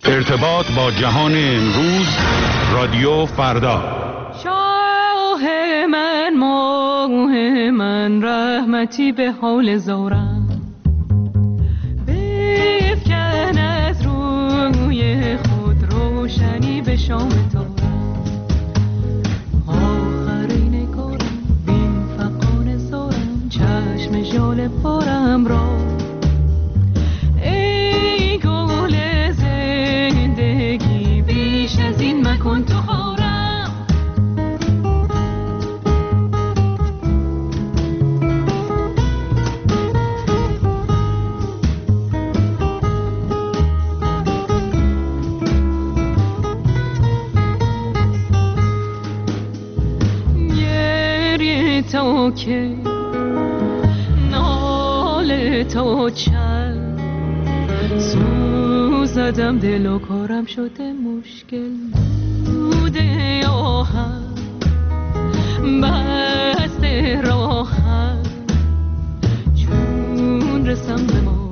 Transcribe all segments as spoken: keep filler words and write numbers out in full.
ارتباط با جهان امروز، رادیو فردا. شاه من، ماه من، رحمتی به حال زارم، بفکن از روی خود روشنی به شام تارم. آخرین کارم بین فقان زارم، چشم ژاله پارم را. ای گل زندگی بیش از این مکن تو خارم. گریه تا که ناله تا چند سوزدم، دل و کارم شده مشکل بوده آهم، بسته راهم چون رسم به ماهم.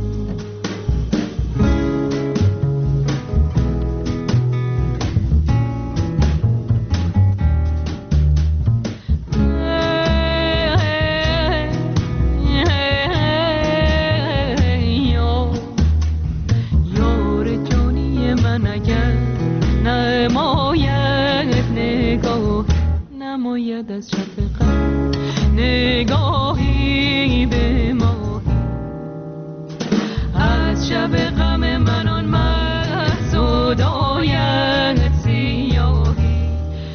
نماید از شفقت نگاهی به ماهی، از شب غم من آن مرد زداید سیاهی،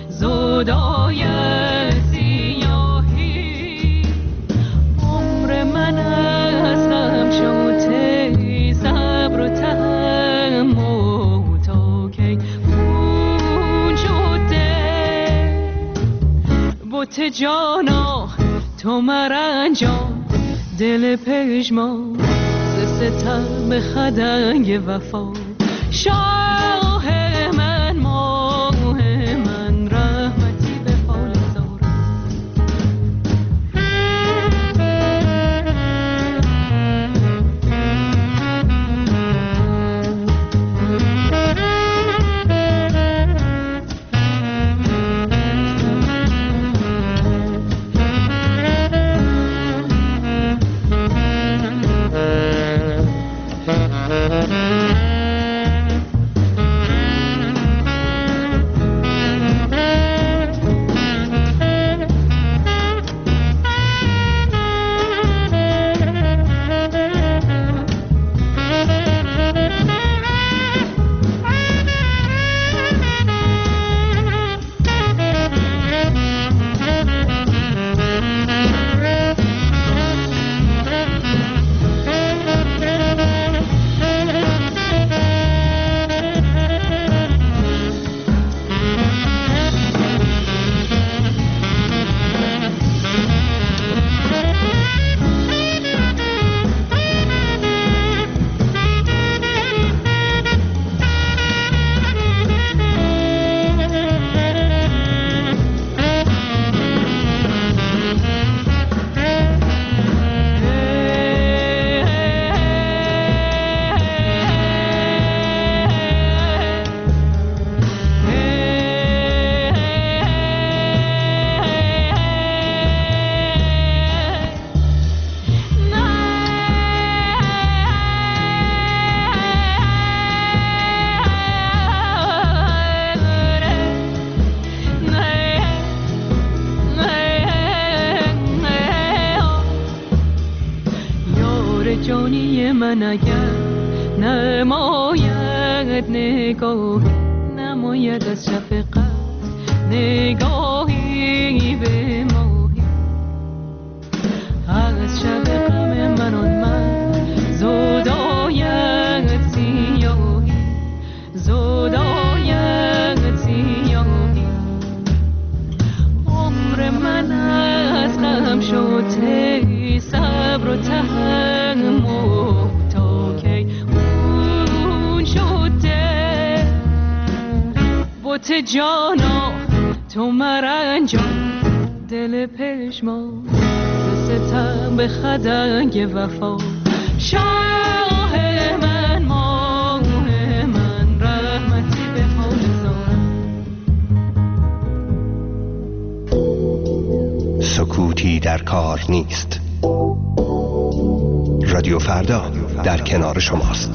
زداید سیاهی. عمر من از غم شده صبر و تحمل تا کی خون شده. بت جانا تو مرنجان، دل پژمان ز ستم خدنگ وفا. شاه من، ماه من، رحمتی به حال زارم. جانی من اگر نماید نگاه، نماید از شفقت نگاهی به ماهی، از شب غم من آن من زداید سیاهی، زداید سیاهی. عمر من از غم شده صبر و تحمل تا کی خون شده. بت جانا تو مرنجان، دل پژمان ز ستم به خدنگ وفا. شاه من، ماه من، در کار نیست. رادیو فردا در کنار شماست.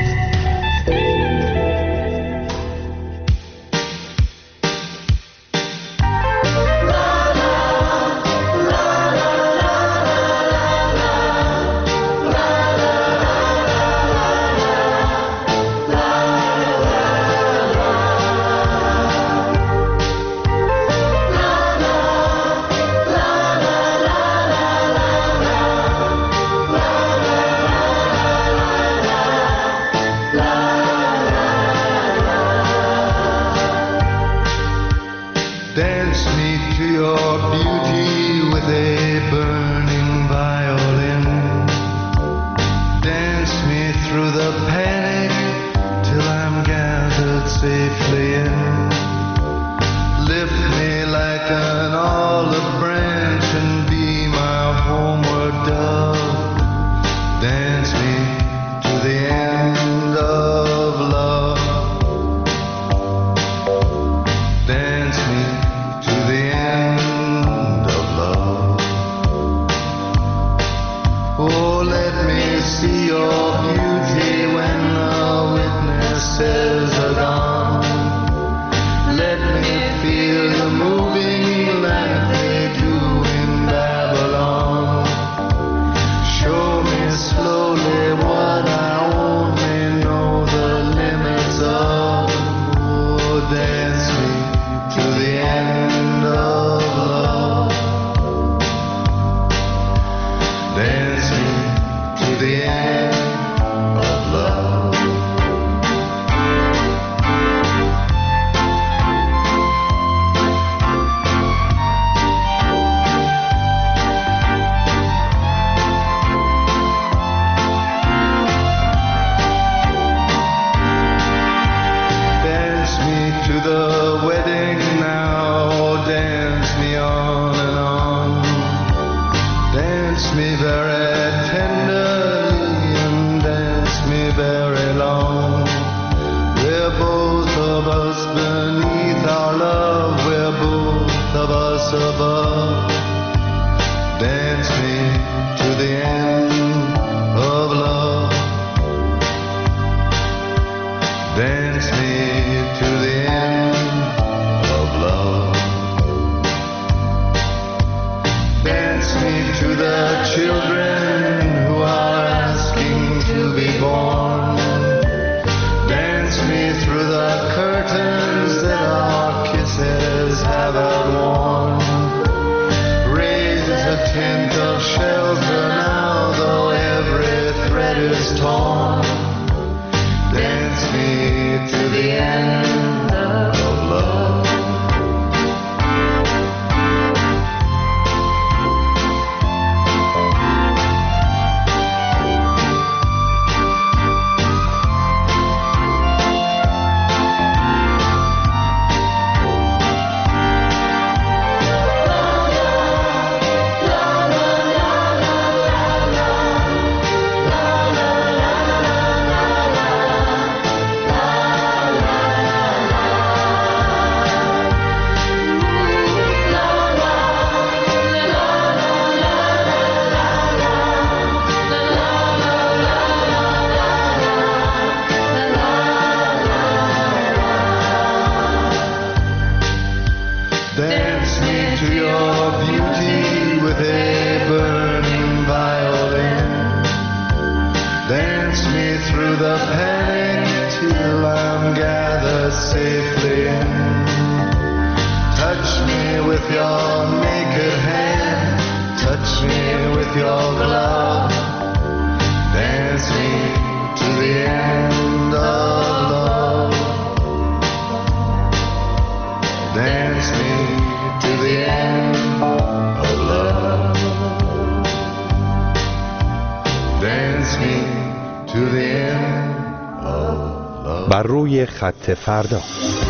بر روی خط فردا.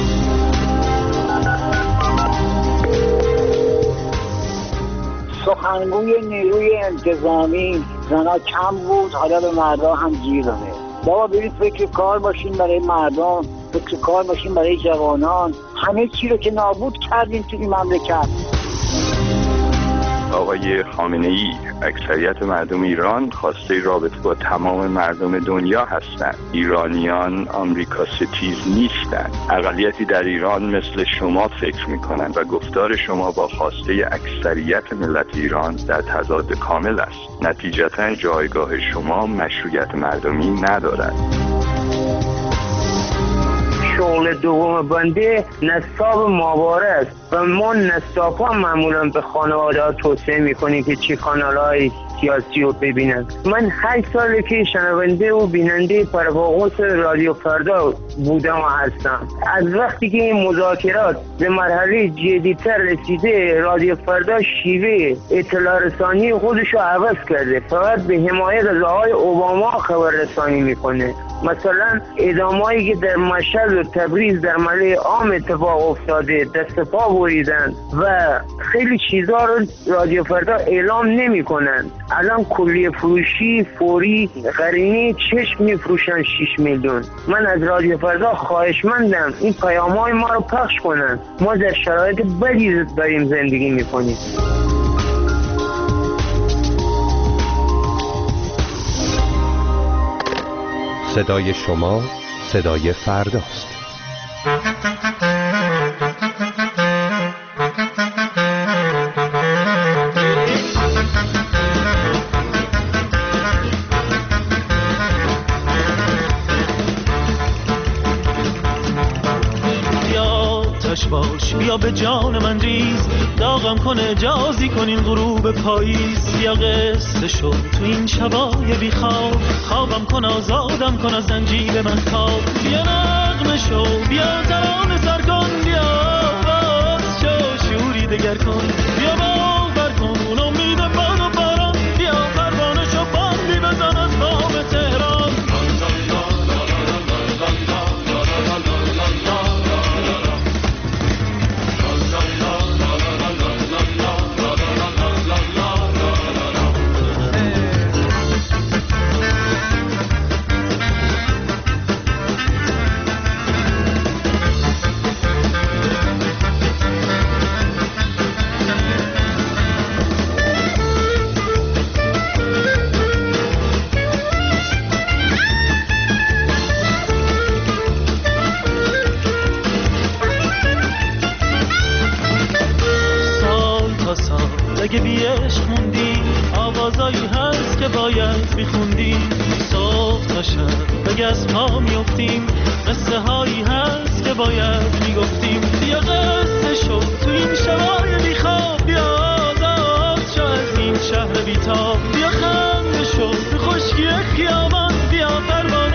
سخنگوی نیروی انتظامی زنا کم بود، حالا به مردا هم گیر داده. بابا برید فکر کار باشین برای مردم، فکر کار باشین برای جوانان. همه چی رو که نابود کردین توی مملکت. آقای خامنه‌ای اکثریت مردم ایران خواسته رابطه با تمام مردم دنیا هستند. ایرانیان آمریکا ستیز نیستند. اقلیتی در ایران مثل شما فکر می‌کنند و گفتار شما با خواسته اکثریت ملت ایران در تضاد کامل است. نتیجتاً جایگاه شما مشروعیت مردمی ندارد. شغل دوم بنده نصاب ماهواره است و ما نصاب ها معمولا به خانواده ها توصیه میکنیم که چه کانال های سیاسی رو ببینند. من هشت ساله که شنونده و بیننده پرواقص رادیو فردا بودم و هستم. از وقتی که این مذاکرات به مرحله جدی‌تر رسیده، رادیو فردا شیوه اطلاع رسانی خودش رو عوض کرده. فقط به حمایت از آقای اوباما خبر رسانی میکنه. مثلا ادامه‌ای که در مشهد و تبریز در ملأ عام اتفاق افتاده، دست پا بریدن و خیلی چیزا رو رادیو فردا اعلام نمی‌کنن. الان کلیه فروشی فوری قرینه چشم می‌فروشن شش میلیون. من از رادیو فردا خواهشمندم این پیام‌های ما رو پخش کنن. ما در شرایط بدی داریم زندگی می‌کنیم. صدای شما صدای فرداست. باش بیا به جان من ریز، داغم کنه جازی کنین غروب پاییز. بیا قصه شد تو این شبای بی خواب، خوابم کن آزادم کن از زنجیر من تاب. بیا نغمه شو بیا ترانه سر کن، بیا باز شو شوری دگر کن. بیا باور کن اون امید باد و باران، بیا پروانه شو باندی بزن از بام تهران. اگه بی عشق موندی آوازایی هست که باید میخوندیم. صبح تا شب اگه از پا میفتیم قصه هایی هست که باید میگفتیم. بیا قصه شو تو این شبای بی خواب، بیا آزاد شو از این شهر بی تاب. بیا خنده شو تو خشکی خیابان، بیا پروانه